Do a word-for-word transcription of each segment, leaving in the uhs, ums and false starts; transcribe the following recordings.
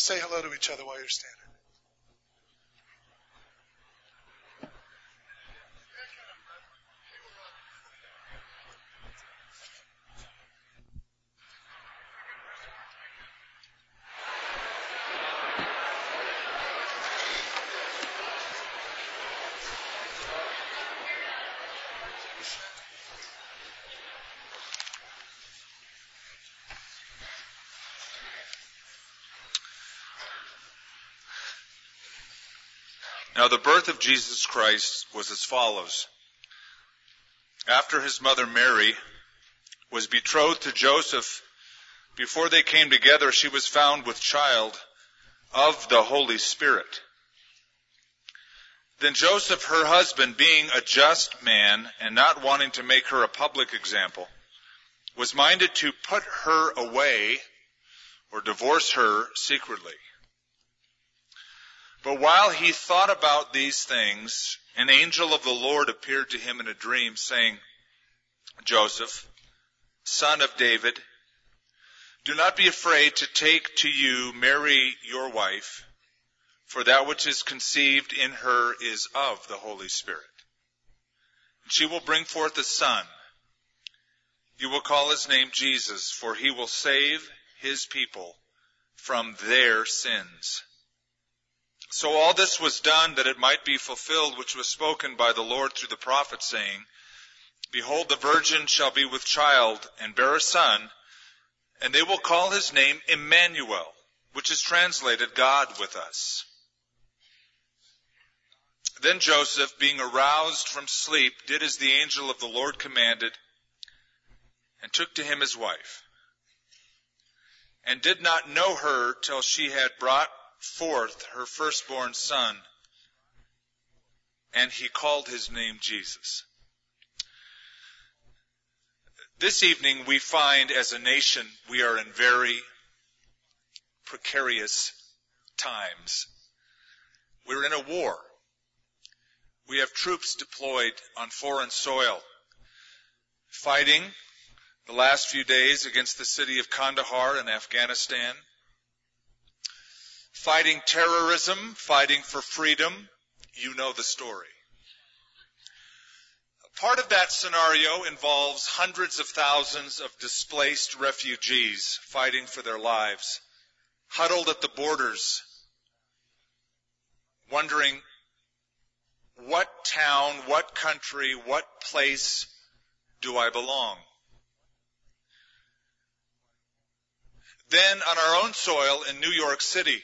Just say hello to each other while you're standing. Now the birth of Jesus Christ was as follows. After his mother Mary was betrothed to Joseph, before they came together, she was found with child of the Holy Spirit. Then Joseph, her husband, being a just man and not wanting to make her a public example, was minded to put her away or divorce her secretly. But while he thought about these things, an angel of the Lord appeared to him in a dream, saying, Joseph, son of David, do not be afraid to take to you Mary your wife, for that which is conceived in her is of the Holy Spirit. And she will bring forth a son. You will call his name Jesus, for he will save his people from their sins. So all this was done that it might be fulfilled, which was spoken by the Lord through the prophet, saying, Behold, the virgin shall be with child and bear a son, and they will call his name Emmanuel, which is translated God with us. Then Joseph, being aroused from sleep, did as the angel of the Lord commanded, and took to him his wife, and did not know her till she had brought forth her firstborn son, and he called his name Jesus. This evening we find as a nation we are in very precarious times. We're in a war. We have troops deployed on foreign soil, fighting the last few days against the city of Kandahar in Afghanistan, fighting terrorism, fighting for freedom. You know the story. Part of that scenario involves hundreds of thousands of displaced refugees fighting for their lives, huddled at the borders, wondering what town, what country, what place do I belong? Then on our own soil in New York City,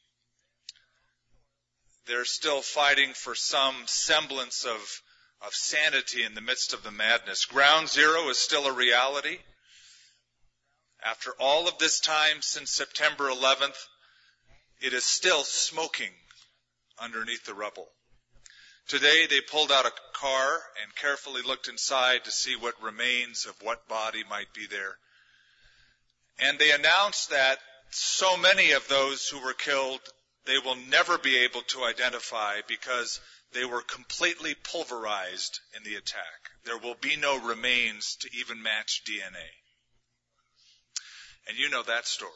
they're still fighting for some semblance of, of sanity in the midst of the madness. Ground Zero is still a reality. After all of this time since September eleventh, it is still smoking underneath the rubble. Today they pulled out a car and carefully looked inside to see what remains of what body might be there. And they announced that so many of those who were killed they will never be able to identify because they were completely pulverized in the attack. There will be no remains to even match D N A. And you know that story.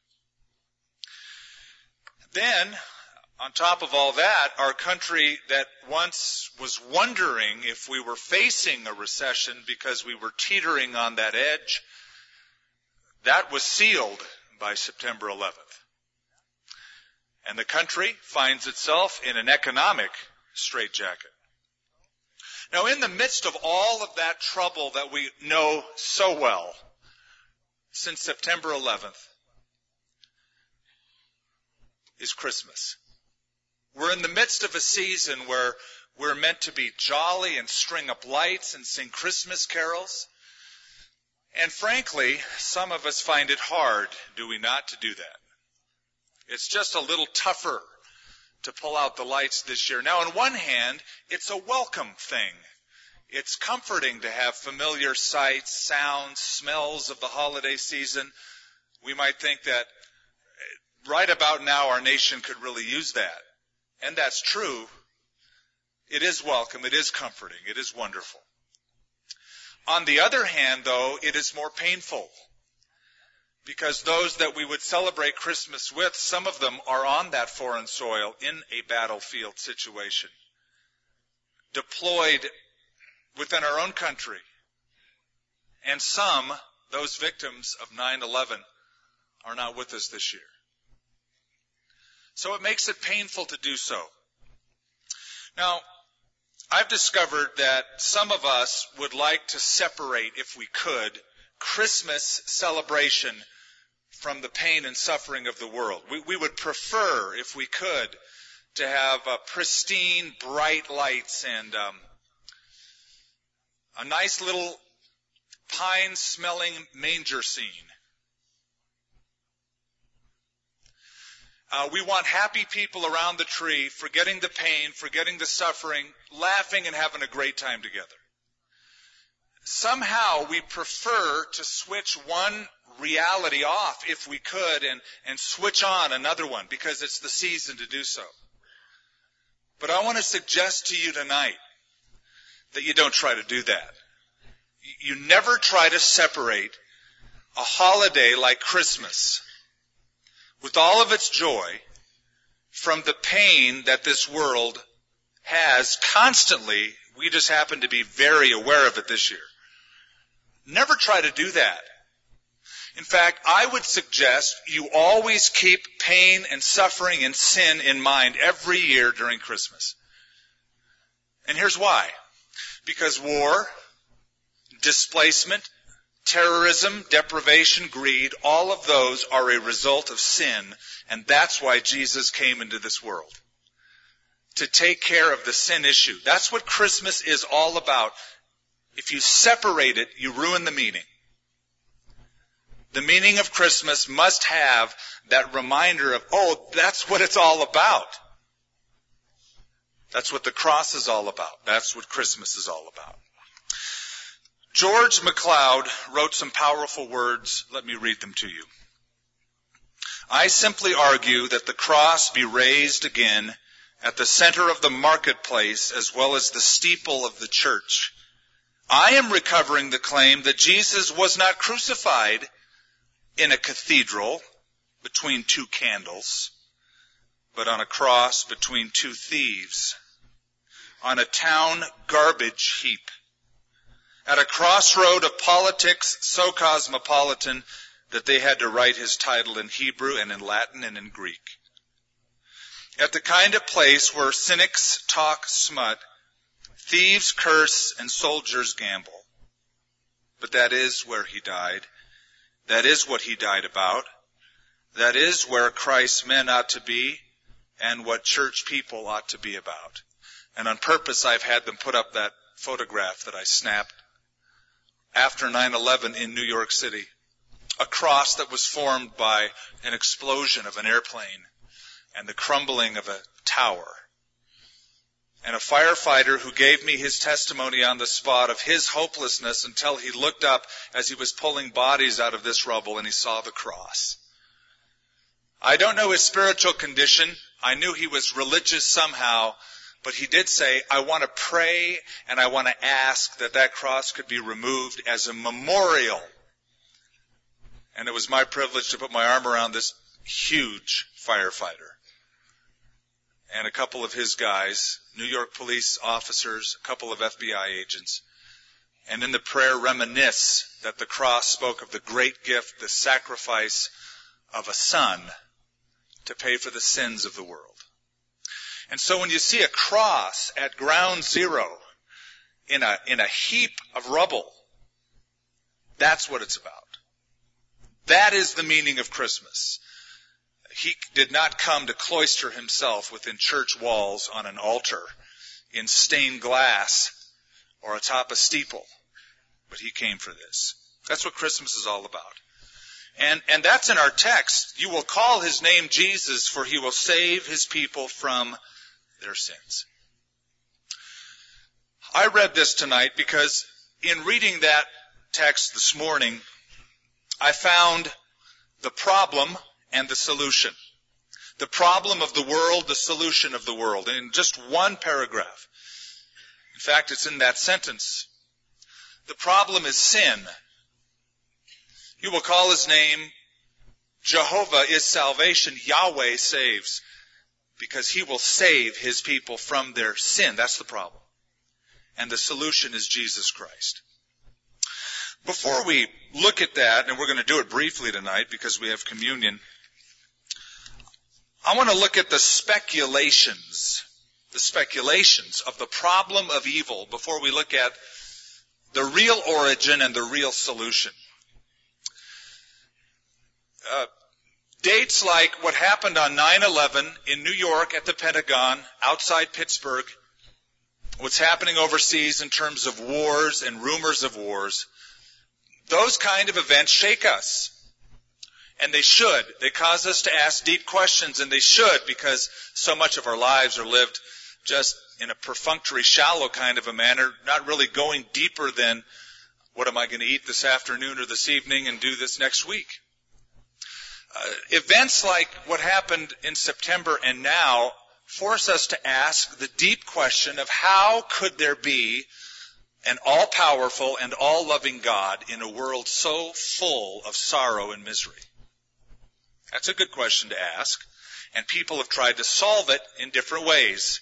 Then, on top of all that, our country that once was wondering if we were facing a recession because we were teetering on that edge, that was sealed by September eleventh. And the country finds itself in an economic straitjacket. Now, in the midst of all of that trouble that we know so well since September eleventh is Christmas. We're in the midst of a season where we're meant to be jolly and string up lights and sing Christmas carols. And frankly, some of us find it hard, do we not, to do that? It's just a little tougher to pull out the lights this year. Now, on one hand, it's a welcome thing. It's comforting to have familiar sights, sounds, smells of the holiday season. We might think that right about now our nation could really use that. And that's true. It is welcome. It is comforting. It is wonderful. On the other hand, though, it is more painful Because those that we would celebrate Christmas with, some of them are on that foreign soil in a battlefield situation, deployed within our own country. And some, those victims of nine eleven, are not with us this year. So it makes it painful to do so. Now, I've discovered that some of us would like to separate, if we could, Christmas celebration from the pain and suffering of the world. We, we would prefer, if we could, to have uh, pristine, bright lights and um, a nice little pine-smelling manger scene. Uh, we want happy people around the tree, forgetting the pain, forgetting the suffering, laughing and having a great time together. Somehow we prefer to switch one reality off, if we could, and, and switch on another one, because it's the season to do so. But I want to suggest to you tonight that you don't try to do that. You never try to separate a holiday like Christmas, with all of its joy, from the pain that this world has constantly. We just happen to be very aware of it this year. Never try to do that. In fact, I would suggest you always keep pain and suffering and sin in mind every year during Christmas. And here's why. Because war, displacement, terrorism, deprivation, greed, all of those are a result of sin, and that's why Jesus came into this world. To take care of the sin issue. That's what Christmas is all about. If you separate it, you ruin the meaning. The meaning of Christmas must have that reminder of, oh, that's what it's all about. That's what the cross is all about. That's what Christmas is all about. George MacLeod wrote some powerful words. Let me read them to you. I simply argue that the cross be raised again at the center of the marketplace as well as the steeple of the church. I am recovering the claim that Jesus was not crucified in a cathedral between two candles, but on a cross between two thieves, on a town garbage heap, at a crossroad of politics so cosmopolitan that they had to write his title in Hebrew and in Latin and in Greek. At the kind of place where cynics talk smut, thieves curse, and soldiers gamble. But that is where he died. That is what he died about. That is where Christ's men ought to be and what church people ought to be about. And on purpose, I've had them put up that photograph that I snapped after nine eleven in New York City. A cross that was formed by an explosion of an airplane and the crumbling of a tower. And a firefighter who gave me his testimony on the spot of his hopelessness until he looked up as he was pulling bodies out of this rubble and he saw the cross. I don't know his spiritual condition. I knew he was religious somehow, but he did say, I want to pray and I want to ask that that cross could be removed as a memorial. And it was my privilege to put my arm around this huge firefighter and a couple of his guys, New York police officers, a couple of F B I agents, and in the prayer reminisce that the cross spoke of the great gift, the sacrifice of a son to pay for the sins of the world. And so when you see a cross at ground zero in a, in a heap of rubble, that's what it's about. That is the meaning of Christmas. He did not come to cloister himself within church walls on an altar in stained glass or atop a steeple, but he came for this. That's what Christmas is all about. And, and that's in our text. You will call his name Jesus, for he will save his people from their sins. I read this tonight because in reading that text this morning, I found the problem and the solution. The problem of the world, the solution of the world, in just one paragraph. In fact, it's in that sentence. The problem is sin. You will call his name Jehovah is salvation. Yahweh saves. Because he will save his people from their sin. That's the problem. And the solution is Jesus Christ. Before we look at that, and we're going to do it briefly tonight because we have communion, I want to look at the speculations, the speculations of the problem of evil before we look at the real origin and the real solution. Uh, Dates like what happened on nine eleven in New York at the Pentagon, outside Pittsburgh, what's happening overseas in terms of wars and rumors of wars, those kind of events shake us. And they should. They cause us to ask deep questions, and they should, because so much of our lives are lived just in a perfunctory, shallow kind of a manner, not really going deeper than what am I going to eat this afternoon or this evening and do this next week. Uh, events like what happened in September and now force us to ask the deep question of how could there be an all-powerful and all-loving God in a world so full of sorrow and misery? That's a good question to ask, and people have tried to solve it in different ways.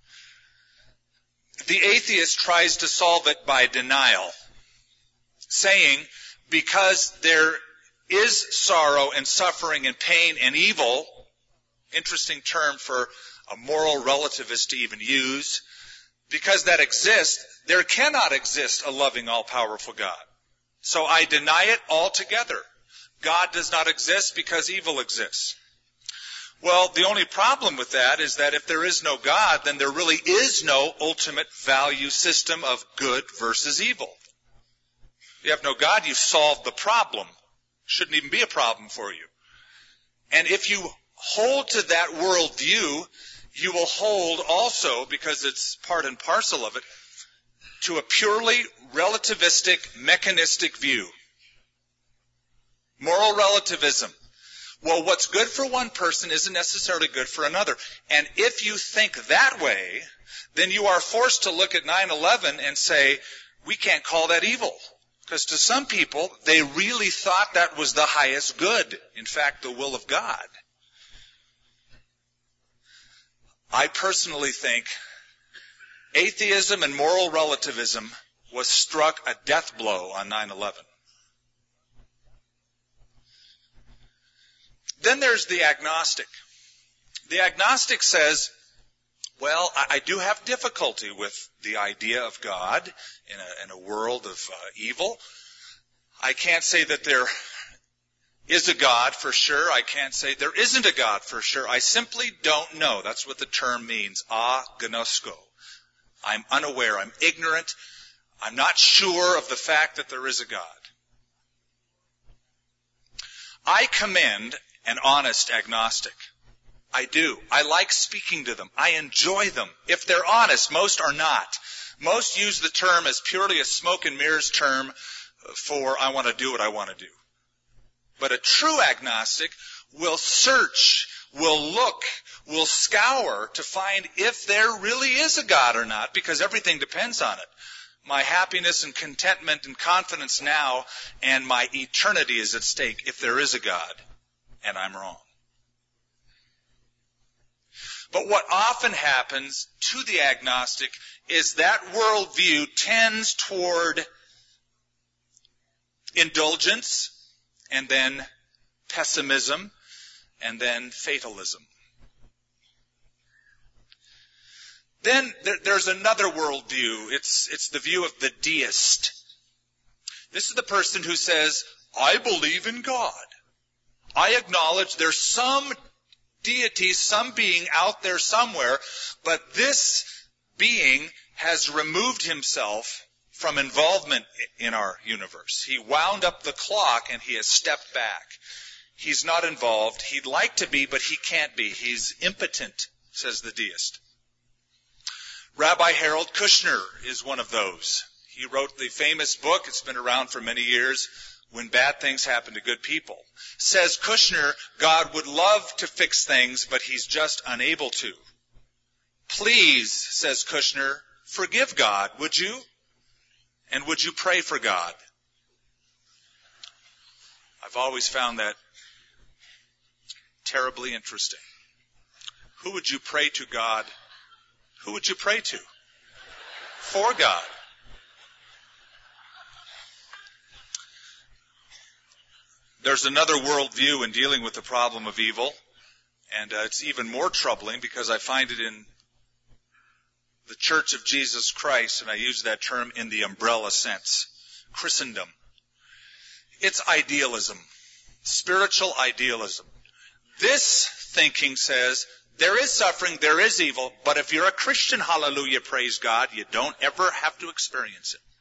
The atheist tries to solve it by denial, saying because there is sorrow and suffering and pain and evil, interesting term for a moral relativist to even use, because that exists, there cannot exist a loving, all-powerful God. So I deny it altogether. God does not exist because evil exists. Well, the only problem with that is that if there is no God, then there really is no ultimate value system of good versus evil. If you have no God, you've solved the problem. Shouldn't even be a problem for you. And if you hold to that worldview, you will hold also, because it's part and parcel of it, to a purely relativistic, mechanistic view. Moral relativism. Well, what's good for one person isn't necessarily good for another. And if you think that way, then you are forced to look at nine eleven and say, we can't call that evil. Because to some people, they really thought that was the highest good. In fact, the will of God. I personally think atheism and moral relativism was struck a death blow on nine eleven. Then there's the agnostic. The agnostic says, well, I, I do have difficulty with the idea of God in a, in a world of uh, evil. I can't say that there is a God for sure. I can't say there isn't a God for sure. I simply don't know. That's what the term means, agnosko. I'm unaware. I'm ignorant. I'm not sure of the fact that there is a God. I commend an honest agnostic. I do. I like speaking to them. I enjoy them. If they're honest, most are not. Most use the term as purely a smoke and mirrors term for I want to do what I want to do. But a true agnostic will search, will look, will scour to find if there really is a God or not, because everything depends on it. My happiness and contentment and confidence now and my eternity is at stake if there is a God, and I'm wrong. But what often happens to the agnostic is that worldview tends toward indulgence, and then pessimism, and then fatalism. Then there, there's another worldview. It's, it's the view of the deist. This is the person who says, I believe in God. I acknowledge there's some deity, some being out there somewhere, but this being has removed himself from involvement in our universe. He wound up the clock and he has stepped back. He's not involved. He'd like to be, but he can't be. He's impotent, says the deist. Rabbi Harold Kushner is one of those. He wrote the famous book, it's been around for many years, When Bad Things Happen to Good People. Says Kushner, God would love to fix things, but he's just unable to. Please, says Kushner, forgive God, would you? And would you pray for God? I've always found that terribly interesting. Who would you pray to God? Who would you pray to? For God. There's another worldview in dealing with the problem of evil, and uh, it's even more troubling because I find it in the Church of Jesus Christ, and I use that term in the umbrella sense, Christendom. It's idealism, spiritual idealism. This thinking says there is suffering, there is evil, but if you're a Christian, hallelujah, praise God, you don't ever have to experience it.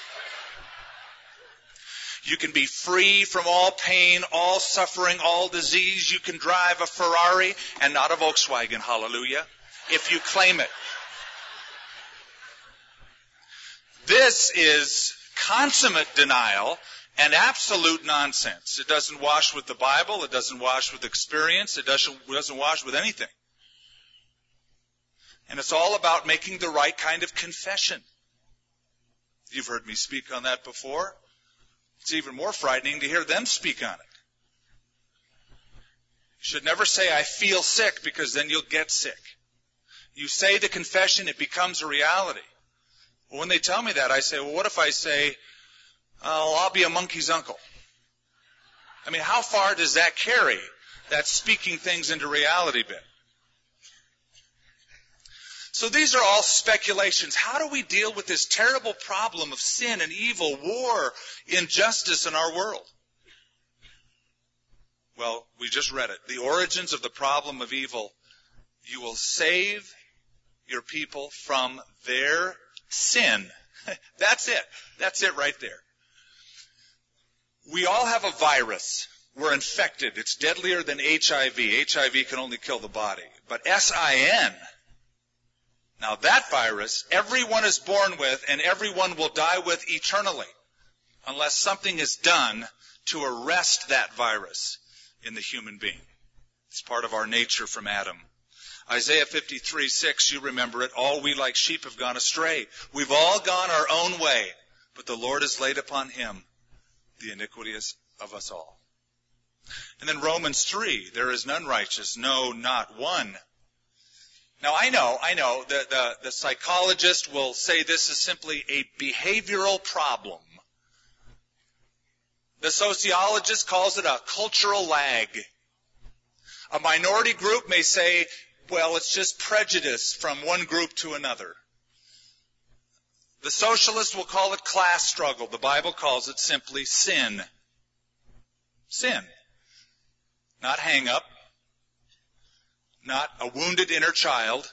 You can be free from all pain, all suffering, all disease. You can drive a Ferrari and not a Volkswagen, hallelujah, if you claim it. This is consummate denial and absolute nonsense. It doesn't wash with the Bible. It doesn't wash with experience. It doesn't, doesn't wash with anything. And it's all about making the right kind of confession. You've heard me speak on that before. It's even more frightening to hear them speak on it. You should never say, I feel sick, because then you'll get sick. You say the confession, it becomes a reality. Well, when they tell me that, I say, well, what if I say, oh, I'll be a monkey's uncle? I mean, how far does that carry, that speaking things into reality bit? So these are all speculations. How do we deal with this terrible problem of sin and evil, war, injustice in our world? Well, we just read it. The origins of the problem of evil. You will save your people from their sin. That's it. That's it right there. We all have a virus. We're infected. It's deadlier than H I V. H I V can only kill the body. But S I N, now that virus, everyone is born with and everyone will die with eternally unless something is done to arrest that virus in the human being. It's part of our nature from Adam. Isaiah fifty-three six, you remember it, all we like sheep have gone astray. We've all gone our own way, but the Lord has laid upon him the iniquity of us all. And then Romans three, there is none righteous, no, not one. Now, I know, I know, the, the, the psychologist will say this is simply a behavioral problem. The sociologist calls it a cultural lag. A minority group may say, well, it's just prejudice from one group to another. The socialist will call it class struggle. The Bible calls it simply sin. Sin. Not hang up. Not a wounded inner child.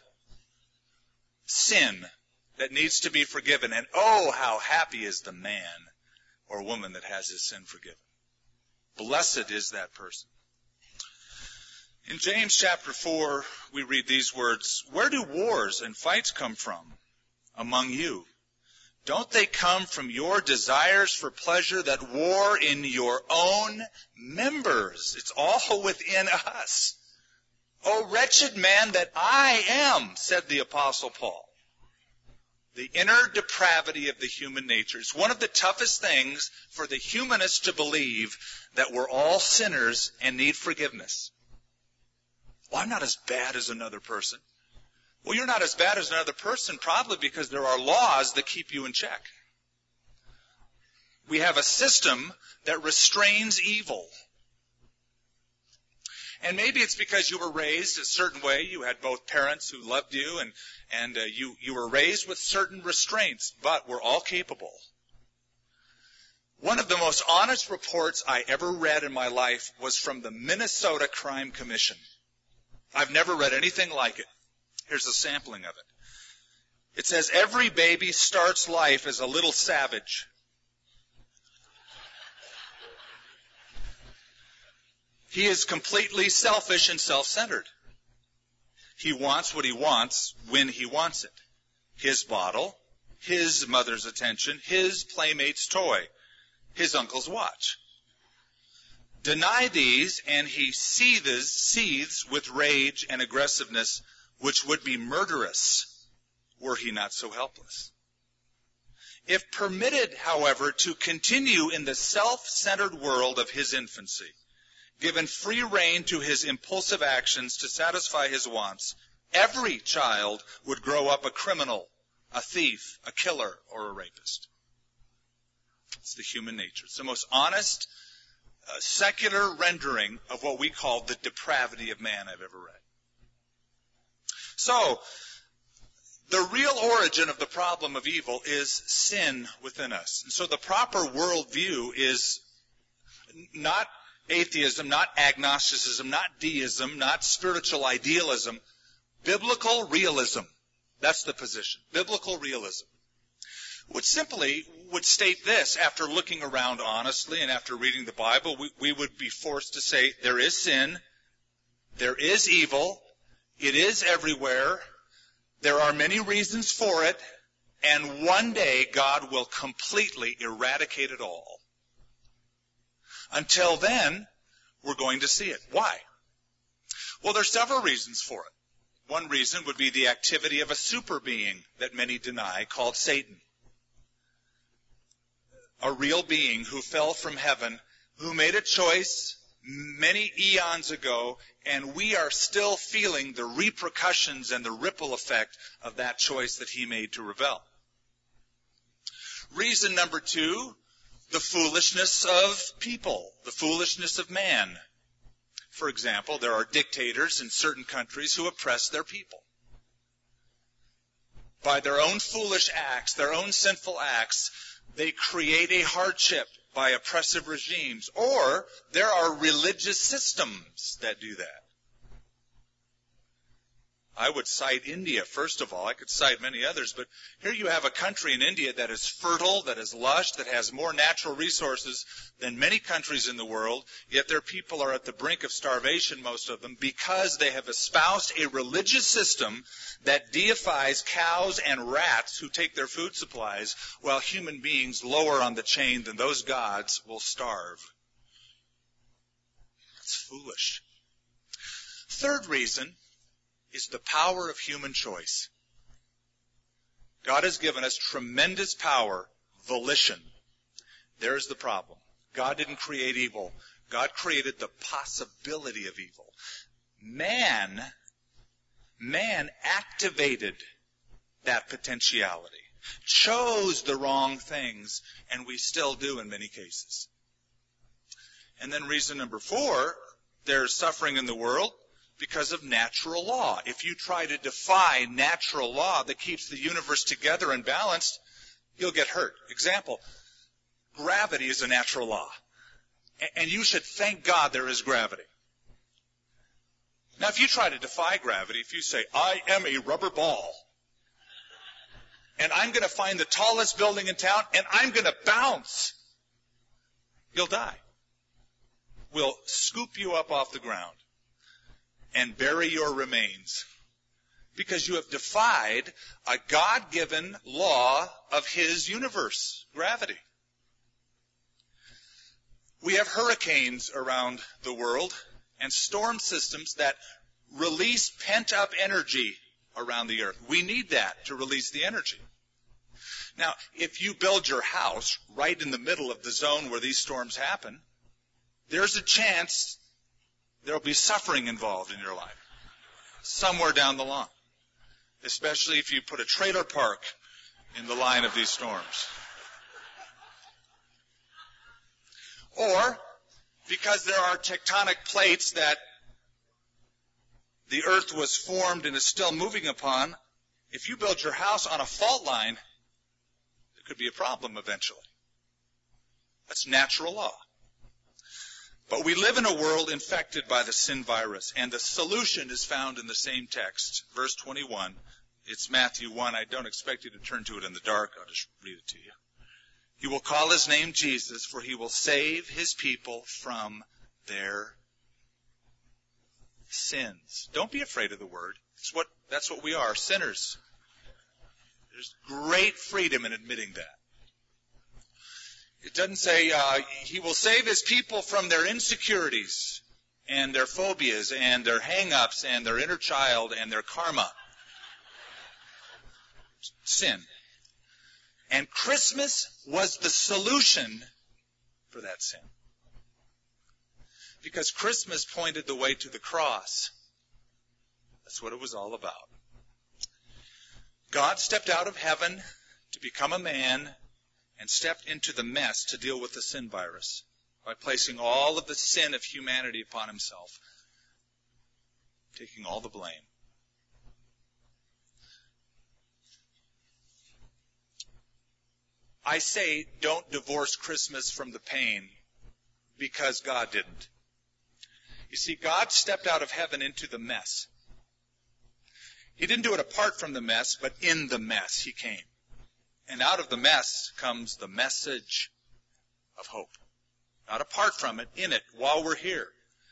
Sin that needs to be forgiven. And oh, how happy is the man or woman that has his sin forgiven. Blessed is that person. In James chapter four, we read these words, where do wars and fights come from among you? Don't they come from your desires for pleasure that war in your own members? It's all within us. O wretched man that I am, said the Apostle Paul. The inner depravity of the human nature. It's one of the toughest things for the humanist to believe that we're all sinners and need forgiveness. Well, I'm not as bad as another person. Well, you're not as bad as another person probably because there are laws that keep you in check. We have a system that restrains evil. And maybe it's because you were raised a certain way. You had both parents who loved you, and, and uh, you, you were raised with certain restraints, but we're all capable. One of the most honest reports I ever read in my life was from the Minnesota Crime Commission. I've never read anything like it. Here's a sampling of it. It says, every baby starts life as a little savage. He is completely selfish and self-centered. He wants what he wants when he wants it. His bottle, his mother's attention, his playmate's toy, his uncle's watch. Deny these, and he seethes, seethes with rage and aggressiveness, which would be murderous were he not so helpless. If permitted, however, to continue in the self-centered world of his infancy, given free rein to his impulsive actions to satisfy his wants, every child would grow up a criminal, a thief, a killer, or a rapist. It's the human nature. It's the most honest, uh, secular rendering of what we call the depravity of man I've ever read. So, the real origin of the problem of evil is sin within us. And so the proper worldview is not atheism, not agnosticism, not deism, not spiritual idealism. Biblical realism. That's the position. Biblical realism. Which simply would state this: after looking around honestly and after reading the Bible, we, we would be forced to say there is sin, there is evil, it is everywhere, there are many reasons for it, and one day God will completely eradicate it all. Until then, we're going to see it. Why? Well, there are several reasons for it. One reason would be the activity of a super being that many deny, called Satan. A real being who fell from heaven, who made a choice many eons ago, and we are still feeling the repercussions and the ripple effect of that choice that he made to rebel. Reason number two, the foolishness of people, the foolishness of man. For example, there are dictators in certain countries who oppress their people. By their own foolish acts, their own sinful acts, they create a hardship by oppressive regimes. Or there are religious systems that do that. I would cite India, first of all. I could cite many others, but here you have a country in India that is fertile, that is lush, that has more natural resources than many countries in the world, yet their people are at the brink of starvation, most of them, because they have espoused a religious system that deifies cows and rats who take their food supplies, while human beings lower on the chain than those gods will starve. That's foolish. Third reason is the power of human choice. God has given us tremendous power, volition. There's the problem. God didn't create evil. God created the possibility of evil. Man, man activated that potentiality, chose the wrong things, and we still do in many cases. And then reason number four, there's suffering in the world because of natural law. If you try to defy natural law that keeps the universe together and balanced, you'll get hurt. Example, gravity is a natural law. And you should thank God there is gravity. Now, if you try to defy gravity, if you say, I am a rubber ball, and I'm going to find the tallest building in town, and I'm going to bounce, you'll die. We'll scoop you up off the ground and bury your remains, because you have defied a God-given law of His universe, gravity. We have hurricanes around the world and storm systems that release pent-up energy around the earth. We need that to release the energy. Now, if you build your house right in the middle of the zone where these storms happen, there's a chance there will be suffering involved in your life somewhere down the line, especially if you put a trailer park in the line of these storms. Or because there are tectonic plates that the earth was formed and is still moving upon, if you build your house on a fault line, there could be a problem eventually. That's natural law. But we live in a world infected by the sin virus, and the solution is found in the same text, verse twenty-one. It's Matthew one. I don't expect you to turn to it in the dark. I'll just read it to you. He will call his name Jesus, for he will save his people from their sins. Don't be afraid of the word. It's what, that's what we are, sinners. There's great freedom in admitting that. It doesn't say uh, he will save his people from their insecurities and their phobias and their hang-ups and their inner child and their karma. Sin. And Christmas was the solution for that sin. Because Christmas pointed the way to the cross. That's what it was all about. God stepped out of heaven to become a man and stepped into the mess to deal with the sin virus by placing all of the sin of humanity upon himself, taking all the blame. I say don't divorce Christmas from the pain because God didn't. You see, God stepped out of heaven into the mess. He didn't do it apart from the mess, but in the mess he came. And out of the mess comes the message of hope. Not apart from it, in it, while we're here.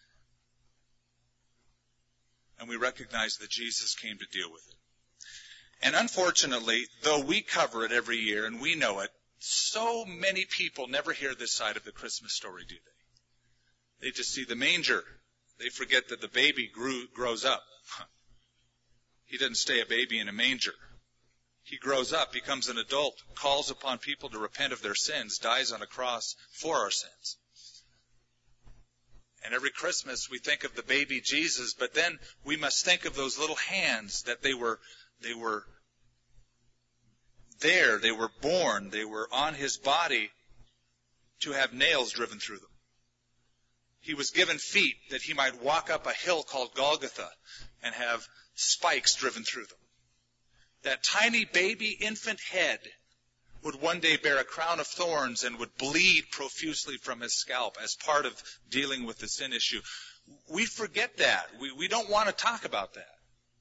And we recognize that Jesus came to deal with it. And unfortunately, though we cover it every year and we know it, so many people never hear this side of the Christmas story, do they? They just see the manger. They forget that the baby grew, grows up. He doesn't stay a baby in a manger. He grows up, becomes an adult, calls upon people to repent of their sins, dies on a cross for our sins. And every Christmas we think of the baby Jesus, but then we must think of those little hands that they were, they were there, they were born, they were on his body to have nails driven through them. He was given feet that he might walk up a hill called Golgotha and have spikes driven through them. That tiny baby infant head would one day bear a crown of thorns and would bleed profusely from his scalp as part of dealing with the sin issue. We forget that. We, we don't want to talk about that.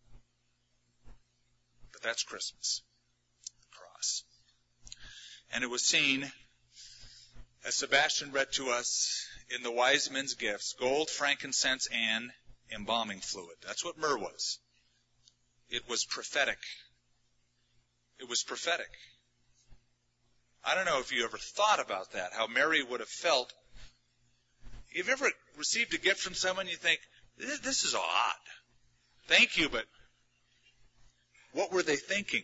But that's Christmas, the cross. And it was seen, as Sebastian read to us, in the wise men's gifts, gold, frankincense, and embalming fluid. That's what myrrh was. It was prophetic. It was prophetic. I don't know if you ever thought about that, how Mary would have felt. You've ever received a gift from someone you think, this is odd. Thank you, but what were they thinking?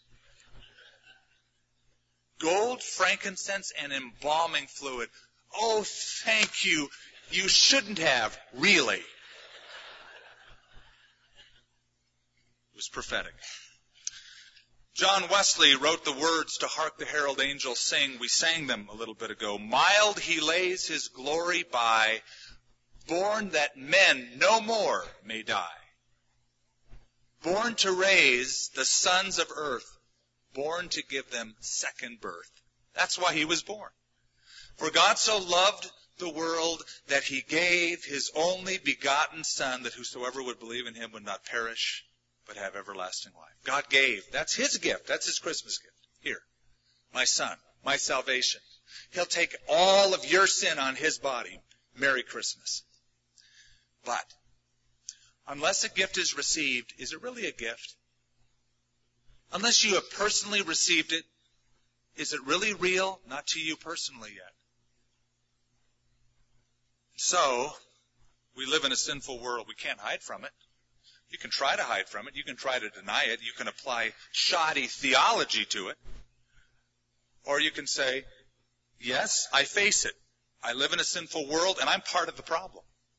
Gold, frankincense, and embalming fluid. Oh, thank you. You shouldn't have, really. It was prophetic. John Wesley wrote the words to Hark the Herald Angels Sing. We sang them a little bit ago. Mild he lays his glory by, born that men no more may die. Born to raise the sons of earth, born to give them second birth. That's why he was born. For God so loved the world that he gave his only begotten Son, that whosoever would believe in him would not perish, but have everlasting life. God gave. That's his gift. That's his Christmas gift. Here, my Son, my salvation. He'll take all of your sin on his body. Merry Christmas. But unless a gift is received, is it really a gift? Unless you have personally received it, is it really real? Not to you personally yet. So, we live in a sinful world. We can't hide from it. You can try to hide from it. You can try to deny it. You can apply shoddy theology to it. Or you can say, yes, I face it. I live in a sinful world and I'm part of the problem.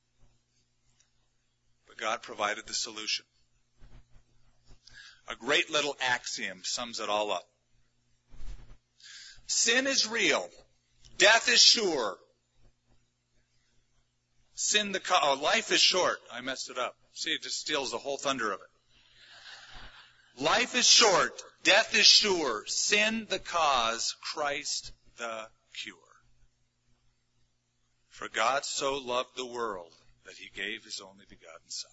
But God provided the solution. A great little axiom sums it all up. Sin is real. Death is sure. Sin the co- oh, life is short. I messed it up. See, it just steals the whole thunder of it. Life is short. Death is sure. Sin the cause. Christ the cure. For God so loved the world that he gave his only begotten Son.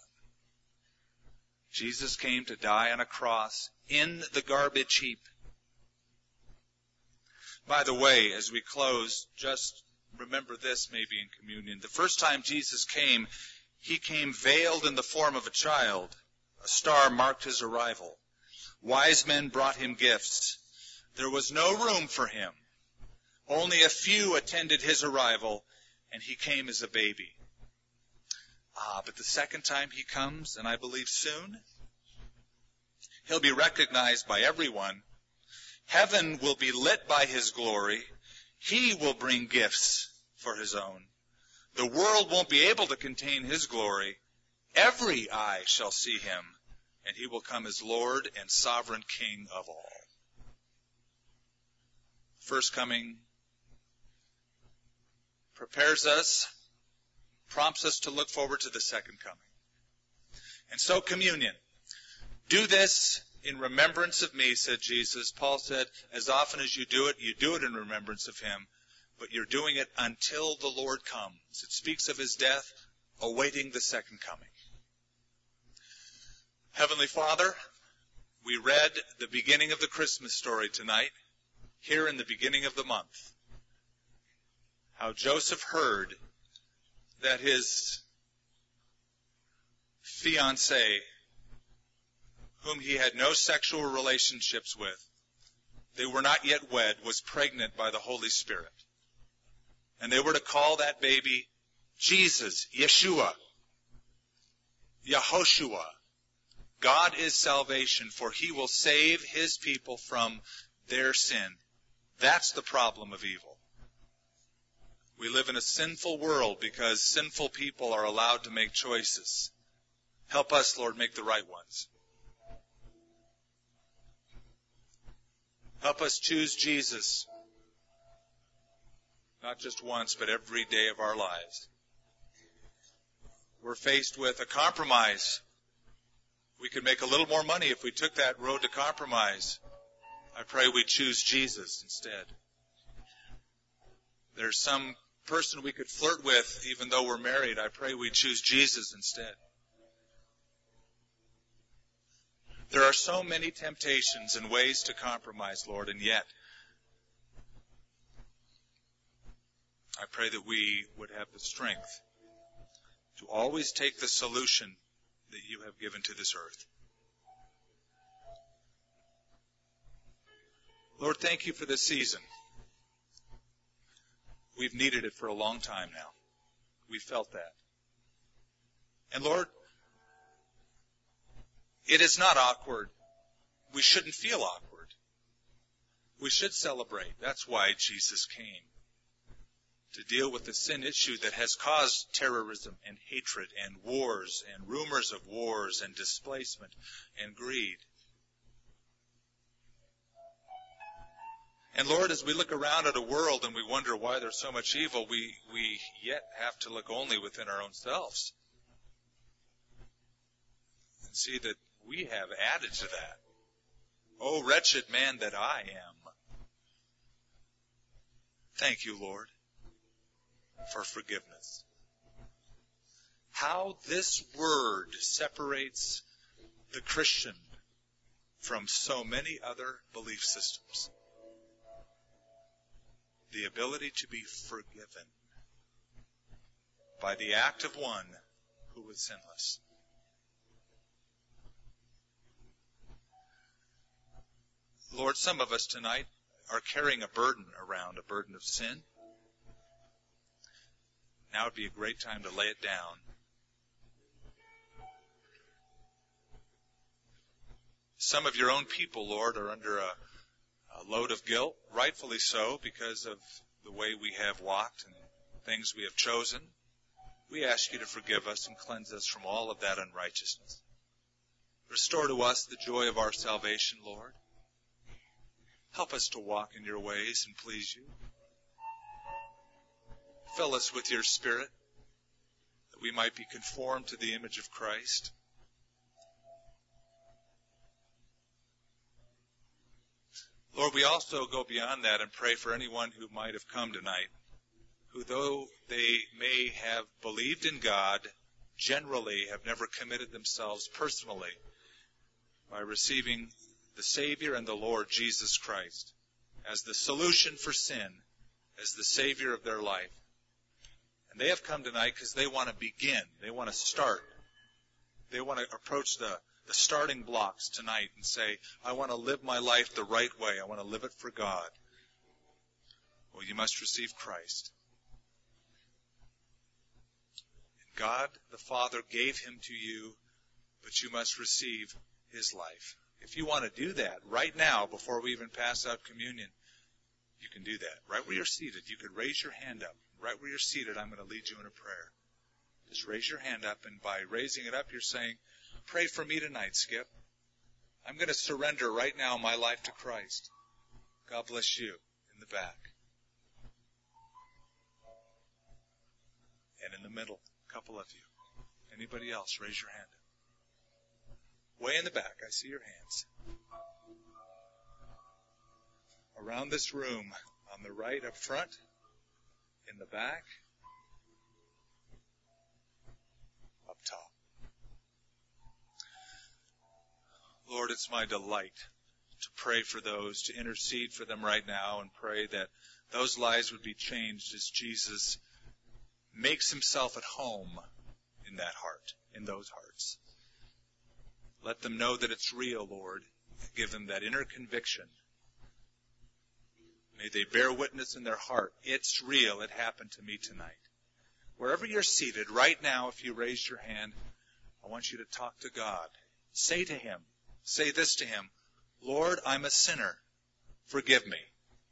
Jesus came to die on a cross in the garbage heap. By the way, as we close, just remember this maybe in communion. The first time Jesus came, he came veiled in the form of a child. A star marked his arrival. Wise men brought him gifts. There was no room for him. Only a few attended his arrival, and he came as a baby. Ah, but the second time he comes, and I believe soon, he'll be recognized by everyone. Heaven will be lit by his glory. He will bring gifts for his own. The world won't be able to contain his glory. Every eye shall see him, and he will come as Lord and sovereign King of all. First coming prepares us, prompts us to look forward to the second coming. And so communion. Do this in remembrance of me, said Jesus. Paul said, as often as you do it, you do it in remembrance of him, but you're doing it until the Lord comes. It speaks of his death, awaiting the second coming. Heavenly Father, we read the beginning of the Christmas story tonight, here in the beginning of the month. How Joseph heard that his fiancée, whom he had no sexual relationships with, they were not yet wed, was pregnant by the Holy Spirit. And they were to call that baby Jesus, Yeshua, Yehoshua. God is salvation, for he will save his people from their sin. That's the problem of evil. We live in a sinful world because sinful people are allowed to make choices. Help us, Lord, make the right ones. Help us choose Jesus, not just once, but every day of our lives. We're faced with a compromise. We could make a little more money if we took that road to compromise. I pray we choose Jesus instead. There's some person we could flirt with even though we're married. I pray we choose Jesus instead. There are so many temptations and ways to compromise, Lord, and yet I pray that we would have the strength to always take the solution that you have given to this earth. Lord, thank you for this season. We've needed it for a long time now. We've felt that. And Lord, it is not awkward. We shouldn't feel awkward. We should celebrate. That's why Jesus came. To deal with the sin issue that has caused terrorism and hatred and wars and rumors of wars and displacement and greed. And Lord, as we look around at a world and we wonder why there's so much evil, we, we yet have to look only within our own selves and see that we have added to that. Oh, wretched man that I am. Thank you, Lord, for forgiveness. How this word separates the Christian from so many other belief systems. The ability to be forgiven by the act of one who was sinless. Lord, some of us tonight are carrying a burden around, a burden of sin. Now would be a great time to lay it down. Some of your own people, Lord, are under a, a load of guilt, rightfully so, because of the way we have walked and things we have chosen. We ask you to forgive us and cleanse us from all of that unrighteousness. Restore to us the joy of our salvation, Lord. Help us to walk in your ways and please you. Fill us with your Spirit, that we might be conformed to the image of Christ. Lord, we also go beyond that and pray for anyone who might have come tonight, who though they may have believed in God, generally have never committed themselves personally by receiving the Savior and the Lord Jesus Christ as the solution for sin, as the Savior of their life. And they have come tonight because they want to begin. They want to start. They want to approach the, the starting blocks tonight and say, I want to live my life the right way. I want to live it for God. Well, you must receive Christ. And God, the Father, gave him to you, but you must receive his life. If you want to do that right now, before we even pass out communion, you can do that. Right where you're seated, you could raise your hand up. right where you're seated, I'm going to lead you in a prayer. Just raise your hand up, and by raising it up, you're saying, pray for me tonight, Skip. I'm going to surrender right now my life to Christ. God bless you in the back. And in the middle, a couple of you. Anybody else, raise your hand. Way in the back, I see your hands. Around this room, on the right up front, in the back, up top. Lord, it's my delight to pray for those, to intercede for them right now, and pray that those lives would be changed as Jesus makes himself at home in that heart, in those hearts. Let them know that it's real, Lord. Give them that inner conviction. May they bear witness in their heart. It's real. It happened to me tonight. Wherever you're seated, right now, if you raise your hand, I want you to talk to God. Say to him, say this to him, Lord, I'm a sinner. Forgive me.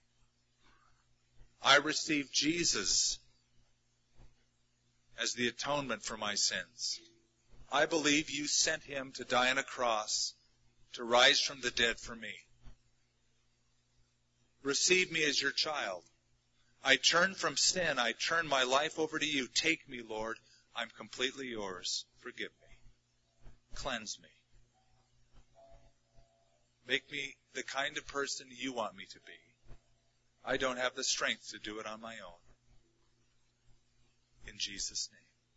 I receive Jesus as the atonement for my sins. I believe you sent him to die on a cross, to rise from the dead for me. Receive me as your child. I turn from sin. I turn my life over to you. Take me, Lord. I'm completely yours. Forgive me. Cleanse me. Make me the kind of person you want me to be. I don't have the strength to do it on my own. In Jesus' name.